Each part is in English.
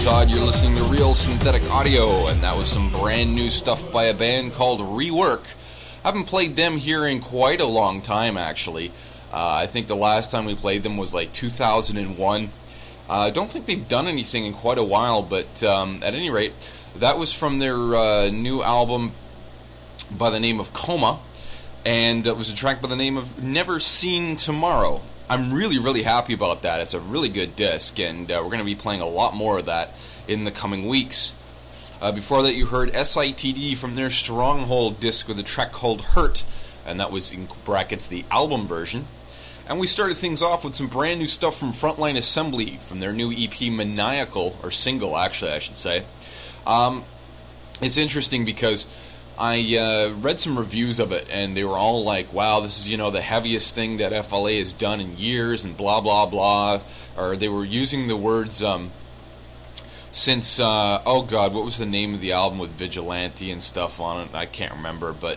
Todd. You're listening to Real Synthetic Audio, and that was some brand new stuff by a band called Rework. I haven't played them here in quite a long time, actually. I think the last time we played them was like 2001. I don't think they've done anything in quite a while, but at any rate, that was from their new album by the name of Coma, and it was a track by the name of Never Seen Tomorrow. I'm really, really happy about that. It's a really good disc, and we're going to be playing a lot more of that in the coming weeks. Before that, you heard SITD from their Stronghold disc with a track called Hurt, and that was in brackets the album version. And we started things off with some brand new stuff from Frontline Assembly from their new EP Maniacal, or single actually I should say. It's interesting because I read some reviews of it, and they were all like, wow, this is, the heaviest thing that FLA has done in years, and blah, blah, blah. Or they were using the words, since, oh god, what was the name of the album with Vigilante and stuff on it? I can't remember, but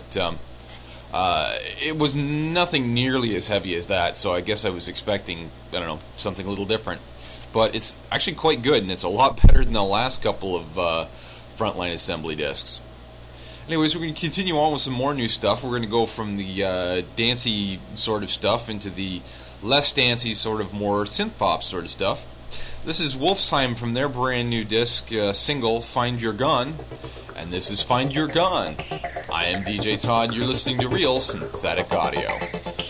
it was nothing nearly as heavy as that, so I guess I was expecting, something a little different. But it's actually quite good, and it's a lot better than the last couple of Frontline Assembly discs. Anyways, we're going to continue on with some more new stuff. We're going to go from the dancey sort of stuff into the less dancey, sort of more synth-pop sort of stuff. This is Wolfsheim from their brand new disc single, Find Your Gun. And this is Find Your Gun. I am DJ Todd. You're listening to Real Synthetic Audio.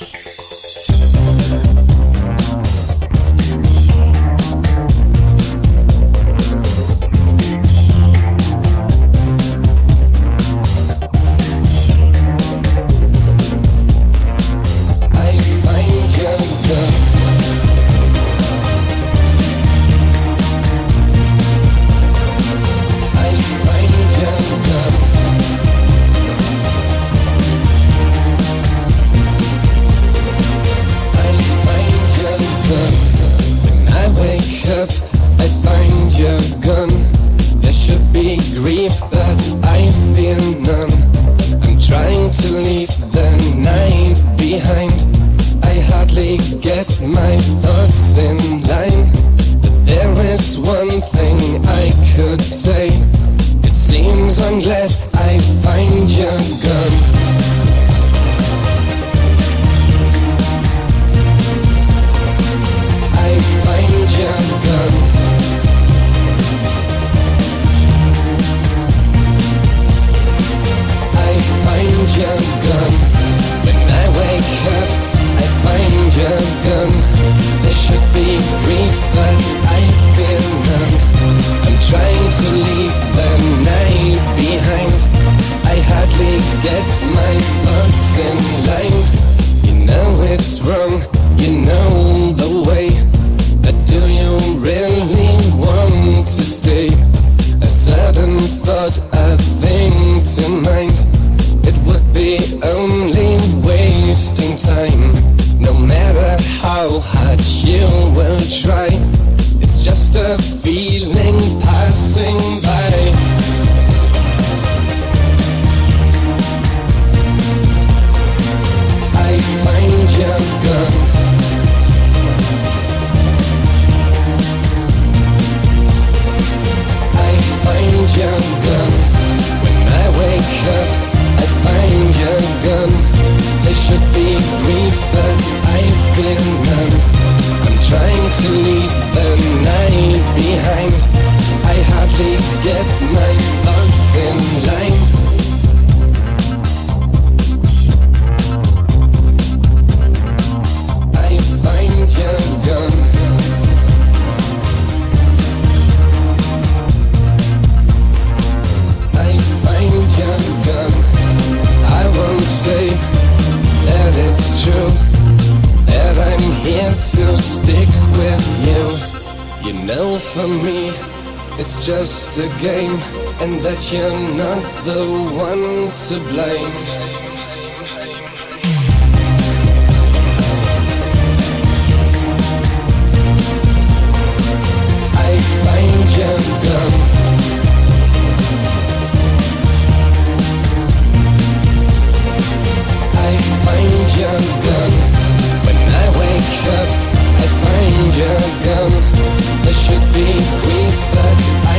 Just a game, and that you're not the one to blame. I find your gun. I find your gun. When I wake up, I find your gun. There should be grief, but I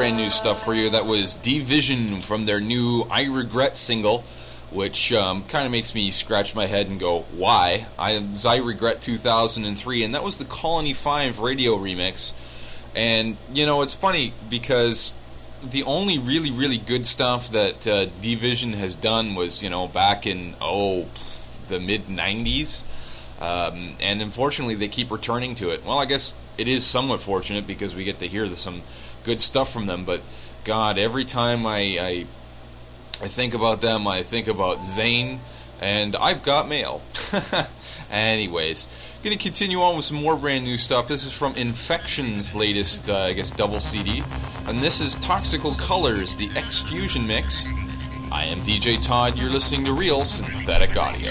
brand new stuff for you. That was Division from their new I Regret single, which kind of makes me scratch my head and go, why? I Regret 2003, and that was the Colony 5 radio remix. And, it's funny because the only really, really good stuff that Division has done was, back in, the mid-90s. And unfortunately, they keep returning to it. Well, I guess it is somewhat fortunate because we get to hear some good stuff from them. But, God, every time I think about them, I think about Zayn, and I've got mail. Anyways, going to continue on with some more brand new stuff. This is from Infection's latest, double CD. And this is Toxical Colors, the X-Fusion mix. I am DJ Todd. You're listening to Real Synthetic Audio.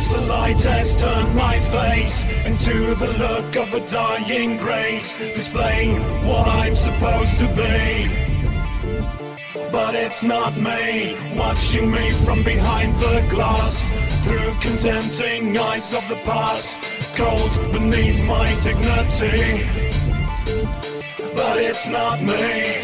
crystal light has turned my face into the look of a dying grace, displaying what I'm supposed to be. But it's not me, watching me from behind the glass, through contempting eyes of the past, cold beneath my dignity. But it's not me.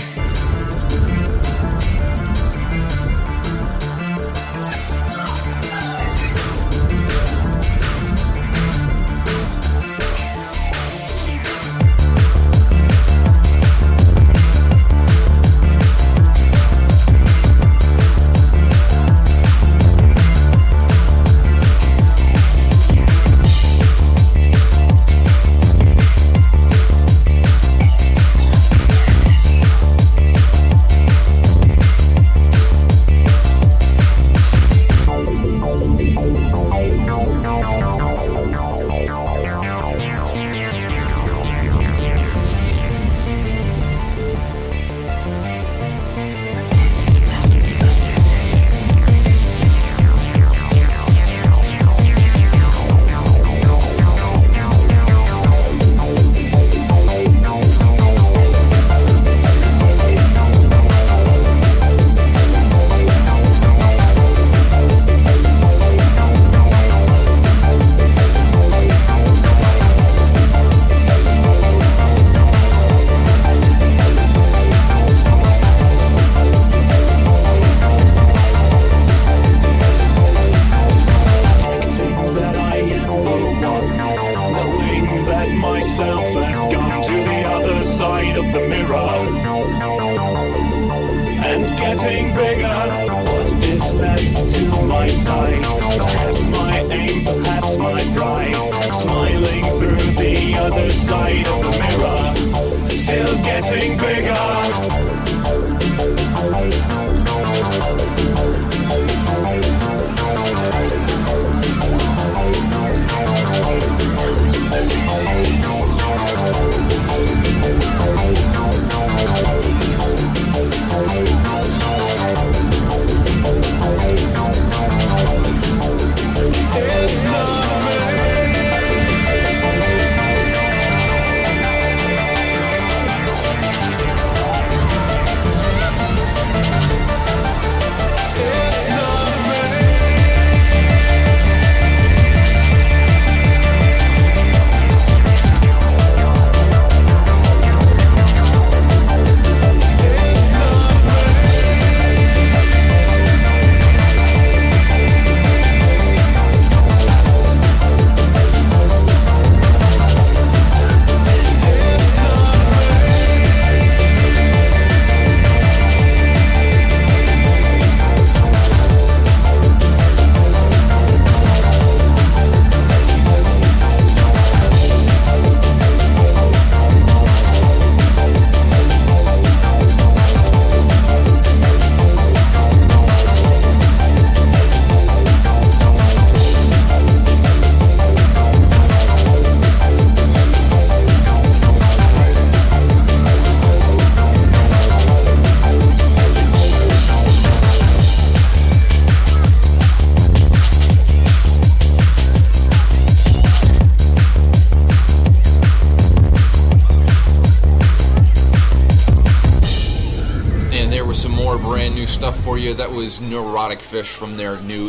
That was Neurotic Fish from their new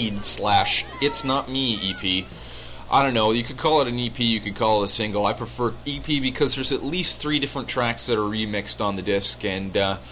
Need/It's Not Me EP. I don't know, you could call it an EP, you could call it a single. I prefer EP because there's at least 3 different tracks that are remixed on the disc, and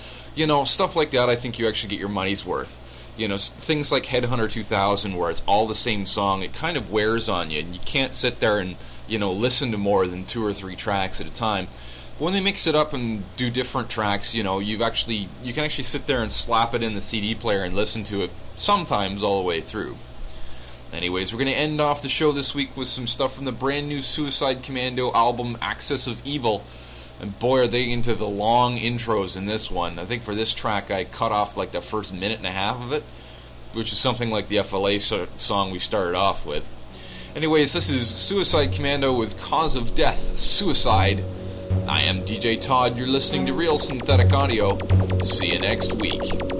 stuff like that. I think you actually get your money's worth. Things like Headhunter 2000 where it's all the same song, it kind of wears on you, and you can't sit there and listen to more than 2 or 3 tracks at a time. When they mix it up and do different tracks, you can actually sit there and slap it in the CD player and listen to it sometimes all the way through. Anyways, we're going to end off the show this week with some stuff from the brand new Suicide Commando album, Axis of Evil. And boy, are they into the long intros in this one. I think for this track, I cut off like the first minute and a half of it, which is something like the FLA song we started off with. Anyways, this is Suicide Commando with Cause of Death, Suicide. I am DJ Todd, you're listening to Real Synthetic Audio. See you next week.